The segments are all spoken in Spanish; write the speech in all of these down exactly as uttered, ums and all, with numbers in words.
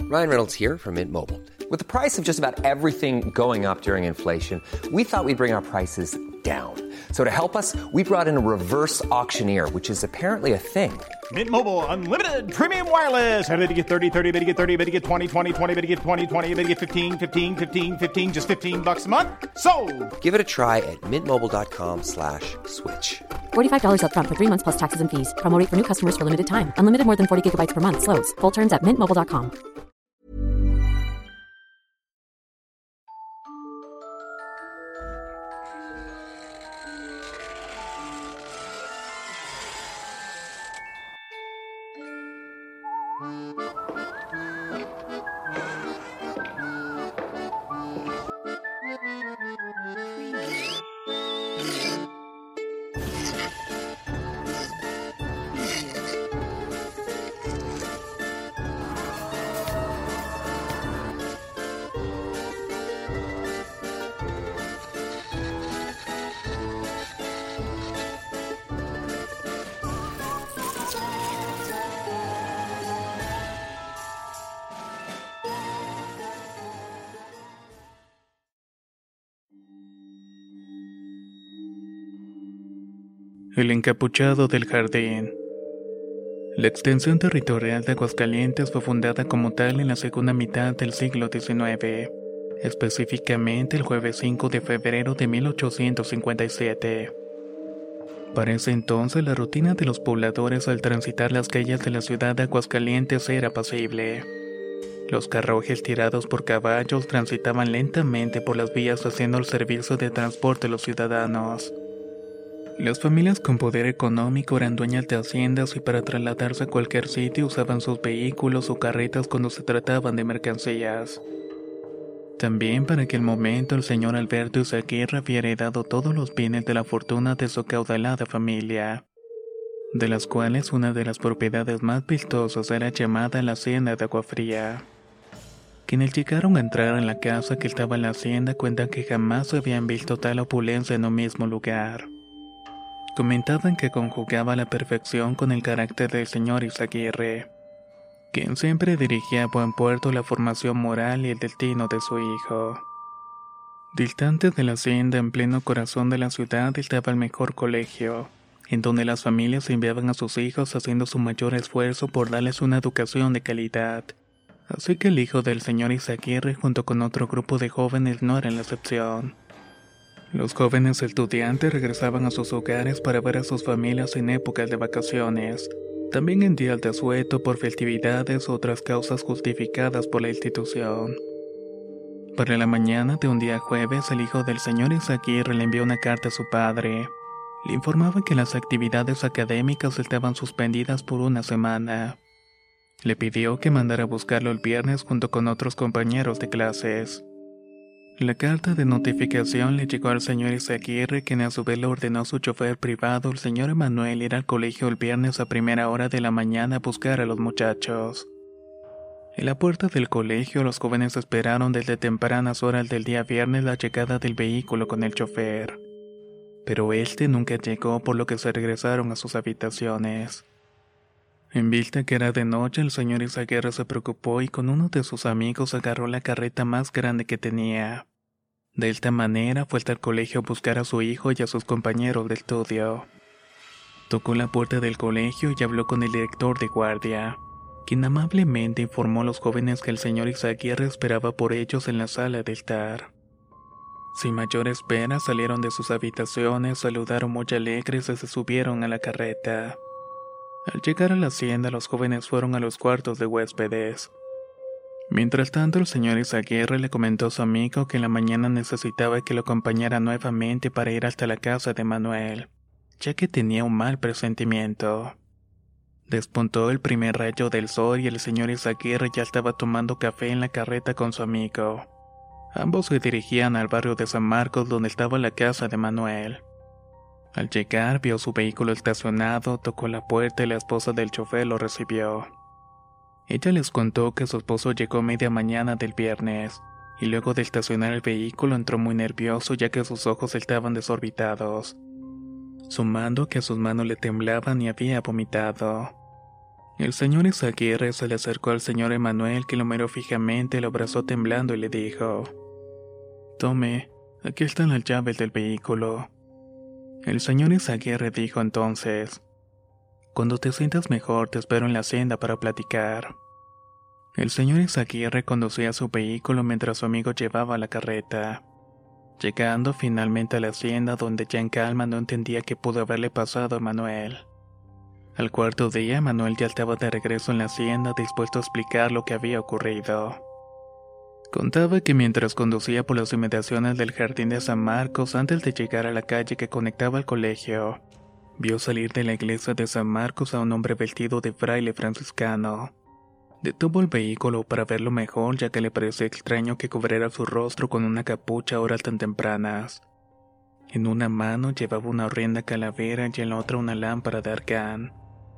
Ryan Reynolds here from Mint Mobile. With the price of just about everything going up during inflation, we thought we'd bring our prices down. So to help us, we brought in a reverse auctioneer, which is apparently a thing. Mint Mobile Unlimited Premium Wireless. How to get thirty, thirty, how to get thirty, how to get twenty, twenty, twenty, how to get twenty, twenty, how to get fifteen, fifteen, fifteen, fifteen, just fifteen bucks a month? Sold! Give it a try at mintmobile.com slash switch. forty-five dollars up front for three months plus taxes and fees. Promo rate for new customers for limited time. Unlimited more than forty gigabytes per month. Slows full terms at mint mobile dot com. El encapuchado del jardín. La extensión territorial de Aguascalientes fue fundada como tal en la segunda mitad del siglo diecinueve, específicamente el jueves cinco de febrero de mil ochocientos cincuenta y siete. Para ese entonces la rutina de los pobladores al transitar las calles de la ciudad de Aguascalientes era apacible. Los carruajes tirados por caballos transitaban lentamente por las vías haciendo el servicio de transporte a los ciudadanos. Las familias con poder económico eran dueñas de haciendas y para trasladarse a cualquier sitio usaban sus vehículos o carretas cuando se trataban de mercancías. También para aquel momento el señor Alberto Izaguirre había heredado todos los bienes de la fortuna de su acaudalada familia, de las cuales una de las propiedades más vistosas era llamada la hacienda de Aguafría. Quienes llegaron a entrar en la casa que estaba en la hacienda cuentan que jamás habían visto tal opulencia en un mismo lugar. Comentaban que conjugaba a la perfección con el carácter del señor Izaguirre, quien siempre dirigía a buen puerto la formación moral y el destino de su hijo. Distante de la hacienda, en pleno corazón de la ciudad, estaba el mejor colegio, en donde las familias enviaban a sus hijos haciendo su mayor esfuerzo por darles una educación de calidad. Así que el hijo del señor Izaguirre junto con otro grupo de jóvenes no eran la excepción. Los jóvenes estudiantes regresaban a sus hogares para ver a sus familias en épocas de vacaciones, también en días de asueto por festividades u otras causas justificadas por la institución. Para la mañana de un día jueves, el hijo del señor Izaguirre le envió una carta a su padre. Le informaba que las actividades académicas estaban suspendidas por una semana. Le pidió que mandara a buscarlo el viernes junto con otros compañeros de clases. La carta de notificación le llegó al señor Izaguirre, quien a su vez le ordenó a su chofer privado, el señor Emanuel, ir al colegio el viernes a primera hora de la mañana a buscar a los muchachos. En la puerta del colegio, los jóvenes esperaron desde tempranas horas del día viernes la llegada del vehículo con el chofer. Pero este nunca llegó, por lo que se regresaron a sus habitaciones. En vista que era de noche, el señor Izaguirre se preocupó y con uno de sus amigos agarró la carreta más grande que tenía. De esta manera fue hasta el colegio a buscar a su hijo y a sus compañeros de estudio. Tocó la puerta del colegio y habló con el director de guardia, quien amablemente informó a los jóvenes que el señor Izaguirre esperaba por ellos en la sala de estar. Sin mayor espera salieron de sus habitaciones, saludaron muy alegres y se subieron a la carreta. Al llegar a la hacienda, los jóvenes fueron a los cuartos de huéspedes. Mientras tanto, el señor Izaguirre le comentó a su amigo que en la mañana necesitaba que lo acompañara nuevamente para ir hasta la casa de Manuel, ya que tenía un mal presentimiento. Despuntó el primer rayo del sol y el señor Izaguirre ya estaba tomando café en la carreta con su amigo. Ambos se dirigían al barrio de San Marcos, donde estaba la casa de Manuel. Al llegar, vio su vehículo estacionado, tocó la puerta y la esposa del chofer lo recibió. Ella les contó que su esposo llegó media mañana del viernes, y luego de estacionar el vehículo entró muy nervioso ya que sus ojos estaban desorbitados, sumando que sus manos le temblaban y había vomitado. El señor Izaguirre se le acercó al señor Emanuel, que lo miró fijamente, lo abrazó temblando y le dijo: «Tome, aquí están las llaves del vehículo». El señor Izaguirre dijo entonces: «Cuando te sientas mejor te espero en la hacienda para platicar». El señor Izaguirre conducía su vehículo mientras su amigo llevaba la carreta. Llegando finalmente a la hacienda, donde ya en calma no entendía qué pudo haberle pasado a Manuel. Al cuarto día, Manuel ya estaba de regreso en la hacienda, dispuesto a explicar lo que había ocurrido. Contaba que mientras conducía por las inmediaciones del jardín de San Marcos, antes de llegar a la calle que conectaba al colegio, vio salir de la iglesia de San Marcos a un hombre vestido de fraile franciscano. Detuvo el vehículo para verlo mejor, ya que le pareció extraño que cubriera su rostro con una capucha a horas tan tempranas. En una mano llevaba una horrenda calavera y en la otra una lámpara de arcán.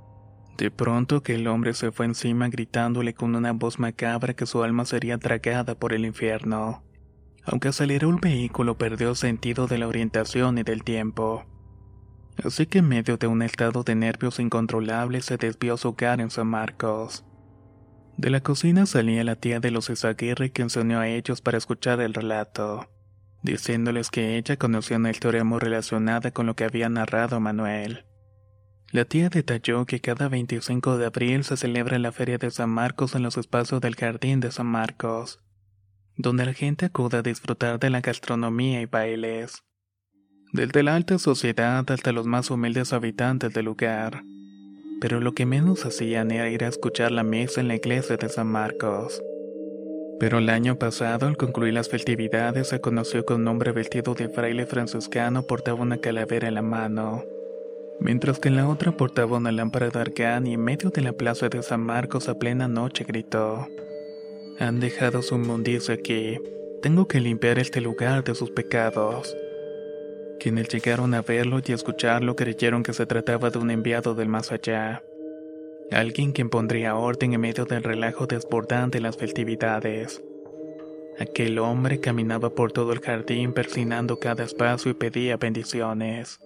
De pronto que el hombre se fue encima gritándole con una voz macabra que su alma sería tragada por el infierno. Aunque aceleró el vehículo, perdió sentido de la orientación y del tiempo. Así que en medio de un estado de nervios incontrolables se desvió a su hogar en San Marcos. De la cocina salía la tía de los Izaguirre, que se unió a ellos para escuchar el relato, diciéndoles que ella conocía una historia muy relacionada con lo que había narrado Manuel. La tía detalló que cada veinticinco de abril se celebra la Feria de San Marcos en los espacios del Jardín de San Marcos, donde la gente acude a disfrutar de la gastronomía y bailes, desde la alta sociedad hasta los más humildes habitantes del lugar. Pero lo que menos hacían era ir a escuchar la misa en la iglesia de San Marcos. Pero el año pasado, al concluir las festividades, se conoció que un hombre vestido de fraile franciscano portaba una calavera en la mano, mientras que en la otra portaba una lámpara de arcán, y en medio de la plaza de San Marcos a plena noche gritó: «Han dejado su inmundicia aquí, tengo que limpiar este lugar de sus pecados». Quienes llegaron a verlo y escucharlo creyeron que se trataba de un enviado del más allá, alguien quien pondría orden en medio del relajo desbordante de las festividades. Aquel hombre caminaba por todo el jardín persinando cada espacio y pedía bendiciones.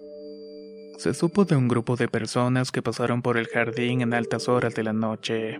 Se supo de un grupo de personas que pasaron por el jardín en altas horas de la noche.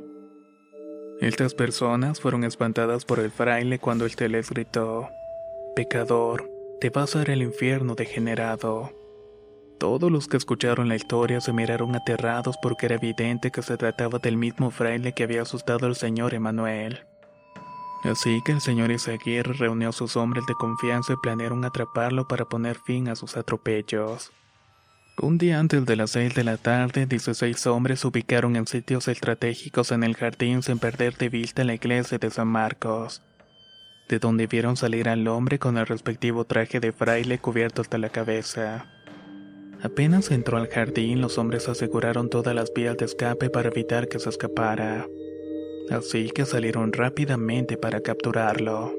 Estas personas fueron espantadas por el fraile cuando éste les gritó: «Pecador, te vas a ir al infierno, degenerado». Todos los que escucharon la historia se miraron aterrados porque era evidente que se trataba del mismo fraile que había asustado al señor Emanuel. Así que el señor Izaguirre reunió a sus hombres de confianza y planearon atraparlo para poner fin a sus atropellos. Un día antes de las seis de la tarde, dieciséis hombres se ubicaron en sitios estratégicos en el jardín sin perder de vista la iglesia de San Marcos, de donde vieron salir al hombre con el respectivo traje de fraile cubierto hasta la cabeza. Apenas entró al jardín, los hombres aseguraron todas las vías de escape para evitar que se escapara. Así que salieron rápidamente para capturarlo.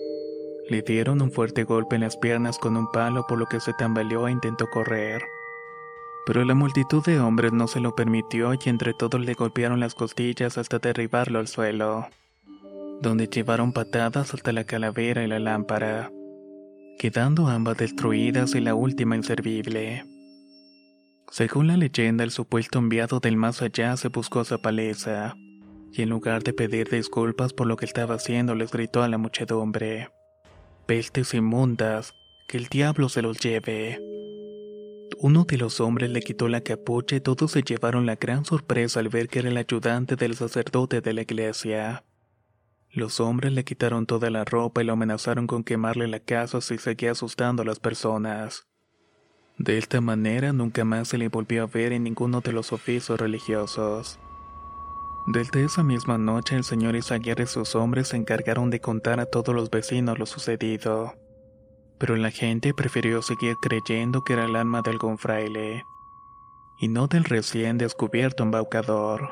Le dieron un fuerte golpe en las piernas con un palo, por lo que se tambaleó e intentó correr. Pero la multitud de hombres no se lo permitió y entre todos le golpearon las costillas hasta derribarlo al suelo, donde llevaron patadas hasta la calavera y la lámpara, quedando ambas destruidas y la última inservible. Según la leyenda, el supuesto enviado del más allá se buscó esa paliza, y en lugar de pedir disculpas por lo que estaba haciendo, les gritó a la muchedumbre: «Pestes inmundas, que el diablo se los lleve». Uno de los hombres le quitó la capucha y todos se llevaron la gran sorpresa al ver que era el ayudante del sacerdote de la iglesia. Los hombres le quitaron toda la ropa y lo amenazaron con quemarle la casa si seguía asustando a las personas. De esta manera nunca más se le volvió a ver en ninguno de los oficios religiosos. Desde esa misma noche el señor Izaguirre y sus hombres se encargaron de contar a todos los vecinos lo sucedido. Pero la gente prefirió seguir creyendo que era el alma de algún fraile, y no del recién descubierto embaucador.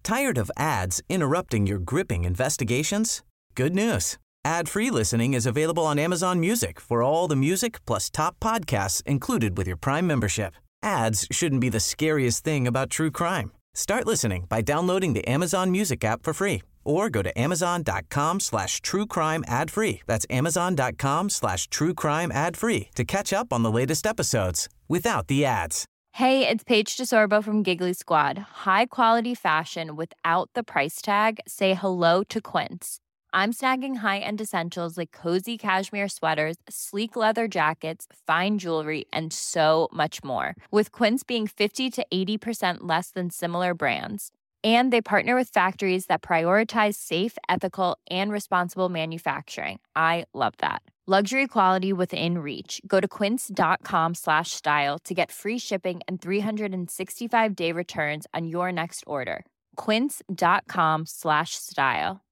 Tired of ads interrupting your gripping investigations? Good news. Ad-free listening is available on Amazon Music for all the music plus top podcasts included with your Prime membership. Ads shouldn't be the scariest thing about true crime. Start listening by downloading the Amazon Music app for free or go to amazon.com slash true crime ad free. That's amazon.com slash true crime ad free to catch up on the latest episodes without the ads. Hey, it's Paige DeSorbo from Giggly Squad. High quality fashion without the price tag. Say hello to Quince. I'm snagging high-end essentials like cozy cashmere sweaters, sleek leather jackets, fine jewelry, and so much more. With Quince being fifty to eighty percent less than similar brands. And they partner with factories that prioritize safe, ethical, and responsible manufacturing. I love that. Luxury quality within reach. Go to quince.com slash style to get free shipping and three sixty-five day returns on your next order. Quince.com slash style.